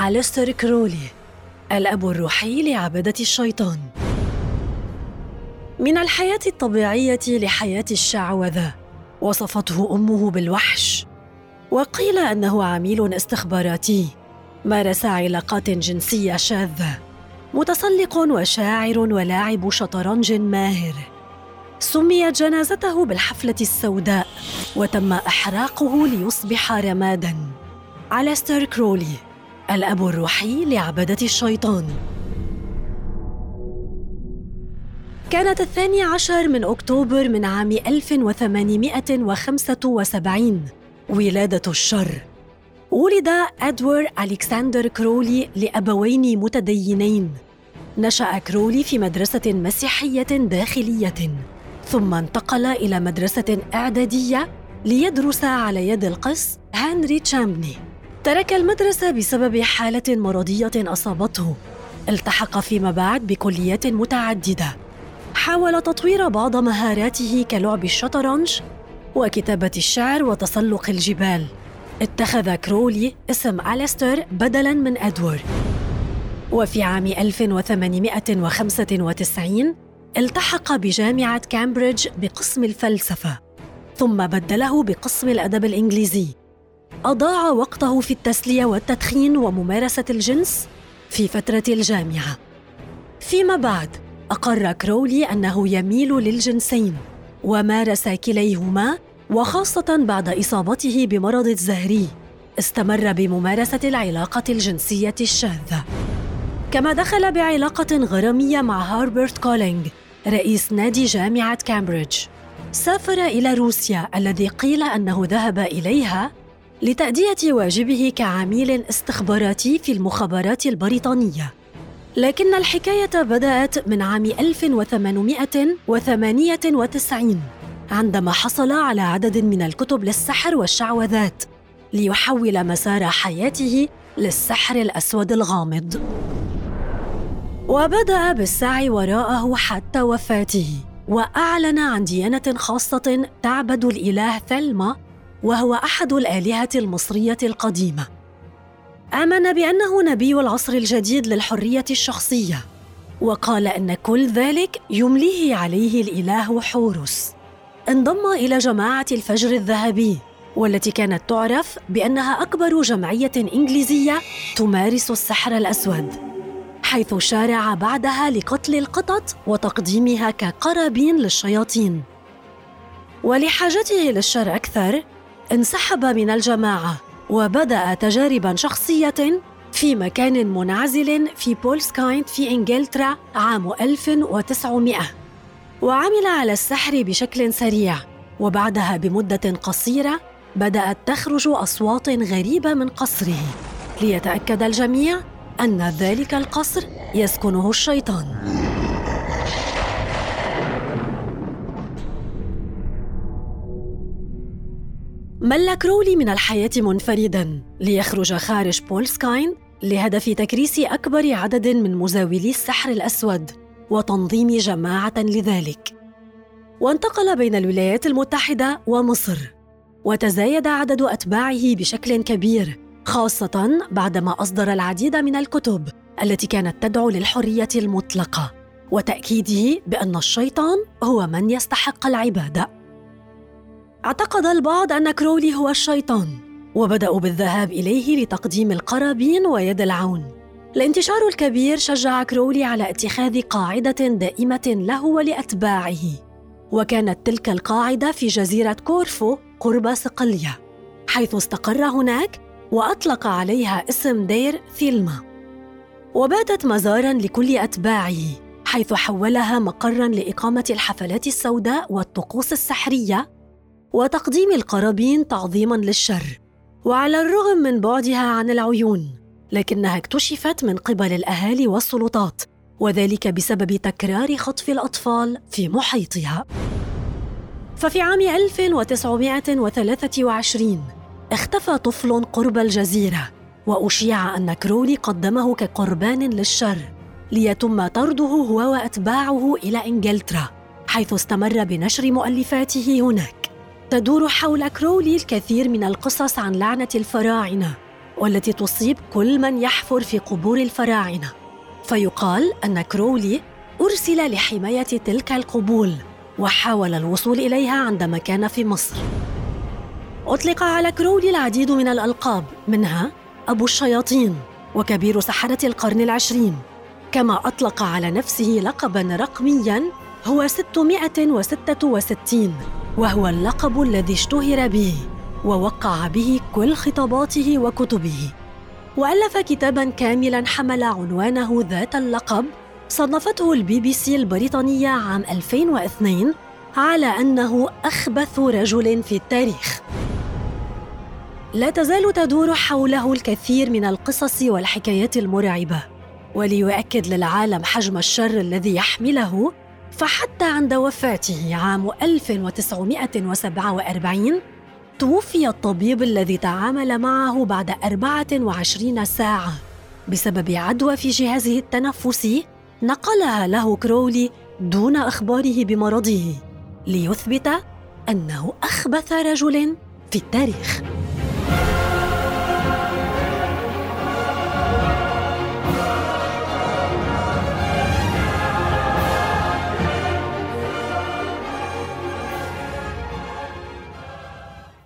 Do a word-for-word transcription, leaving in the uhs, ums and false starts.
أليستر كرولي، الأب الروحي لعبدة الشيطان. من الحياة الطبيعية لحياة الشعوذة، وصفته أمه بالوحش، وقيل أنه عميل استخباراتي مارس علاقات جنسية شاذة، متسلق وشاعر ولاعب شطرنج ماهر. سميت جنازته بالحفلة السوداء، وتم إحراقه ليصبح رماداً. أليستر كرولي، الأب الروحي لعبدة الشيطان. كانت الثاني عشر من أكتوبر من عام ألف وثمانمائة وخمسة وسبعين ولادة الشر. ولد إدوارد ألكسندر كرولي لأبوين متدينين. نشأ كرولي في مدرسة مسيحية داخلية، ثم انتقل إلى مدرسة إعدادية ليدرس على يد القس هنري تشامبني. ترك المدرسة بسبب حالة مرضية أصابته. التحق فيما بعد بكليات متعددة. حاول تطوير بعض مهاراته كلعب الشطرنج وكتابة الشعر وتسلق الجبال. اتخذ كرولي اسم أليستر بدلاً من إدوارد. وفي عام ألف وثمانمائة وخمسة وتسعين التحق بجامعة كامبريدج بقسم الفلسفة، ثم بدله بقسم الأدب الإنجليزي. أضاع وقته في التسلية والتدخين وممارسة الجنس في فترة الجامعة. فيما بعد أقر كرولي أنه يميل للجنسين، ومارس كليهما، وخاصة بعد إصابته بمرض الزهري استمر بممارسة العلاقة الجنسية الشاذة. كما دخل بعلاقة غرامية مع هاربرت كولينغ، رئيس نادي جامعة كامبريدج. سافر إلى روسيا، الذي قيل أنه ذهب إليها لتأدية واجبه كعميل استخباراتي في المخابرات البريطانية. لكن الحكاية بدأت من عام ألف وثمانمائة وثمانية وتسعين، عندما حصل على عدد من الكتب للسحر والشعوذات ليحول مسار حياته للسحر الأسود الغامض. وبدأ بالسعي وراءه حتى وفاته، وأعلن عن ديانة خاصة تعبد الإله ثلما، وهو أحد الآلهة المصرية القديمة. آمن بأنه نبي العصر الجديد للحرية الشخصية، وقال أن كل ذلك يمليه عليه الإله حورس. انضم إلى جماعة الفجر الذهبي، والتي كانت تعرف بأنها أكبر جمعية إنجليزية تمارس السحر الأسود، حيث شارع بعدها لقتل القطط وتقديمها كقرابين للشياطين. ولحاجته للشر أكثر، انسحب من الجماعة وبدأ تجارباً شخصية في مكان منعزل في بولسكايند في إنجلترا عام ألف وتسعمائة. وعمل على السحر بشكل سريع، وبعدها بمدة قصيرة بدأت تخرج أصوات غريبة من قصره، ليتأكد الجميع أن ذلك القصر يسكنه الشيطان. مل كرولي من الحياة منفرداً ليخرج خارج بولسكايند لهدف تكريس أكبر عدد من مزاولي السحر الأسود وتنظيم جماعة لذلك. وانتقل بين الولايات المتحدة ومصر، وتزايد عدد أتباعه بشكل كبير، خاصة بعدما أصدر العديد من الكتب التي كانت تدعو للحرية المطلقة وتأكيده بأن الشيطان هو من يستحق العبادة. اعتقد البعض أن كرولي هو الشيطان، وبدأوا بالذهاب إليه لتقديم القرابين ويد العون. الانتشار الكبير شجع كرولي على اتخاذ قاعدة دائمة له ولأتباعه، وكانت تلك القاعدة في جزيرة كورفو قرب صقلية، حيث استقر هناك وأطلق عليها اسم دير ثيلما، وباتت مزاراً لكل أتباعه، حيث حولها مقراً لإقامة الحفلات السوداء والطقوس السحرية وتقديم القرابين تعظيماً للشر. وعلى الرغم من بعدها عن العيون، لكنها اكتشفت من قبل الأهالي والسلطات، وذلك بسبب تكرار خطف الأطفال في محيطها. ففي عام ألف وتسعمائة وثلاثة وعشرين اختفى طفل قرب الجزيرة، وأشيع أن كرولي قدمه كقربان للشر، ليتم طرده هو وأتباعه إلى إنجلترا، حيث استمر بنشر مؤلفاته هناك. تدور حول كرولي الكثير من القصص عن لعنة الفراعنة، والتي تصيب كل من يحفر في قبور الفراعنة. فيقال أن كرولي أرسل لحماية تلك القبور وحاول الوصول إليها عندما كان في مصر. أطلق على كرولي العديد من الألقاب، منها أبو الشياطين وكبير سحرة القرن العشرين، كما أطلق على نفسه لقباً رقمياً هو ستمائة وستة وستين، وهو اللقب الذي اشتهر به ووقع به كل خطاباته وكتبه. وألف كتاباً كاملاً حمل عنوانه ذات اللقب، صنفته البي بي سي البريطانية عام ألفين واثنين على أنه أخبث رجل في التاريخ. لا تزال تدور حوله الكثير من القصص والحكايات المرعبة، وليؤكد للعالم حجم الشر الذي يحمله، فحتى عند وفاته عام ألف وتسعمائة وسبعة وأربعين توفي الطبيب الذي تعامل معه بعد أربعة وعشرين ساعة بسبب عدوى في جهازه التنفسي نقلها له كرولي دون إخباره بمرضه، ليثبت أنه أخبث رجل في التاريخ.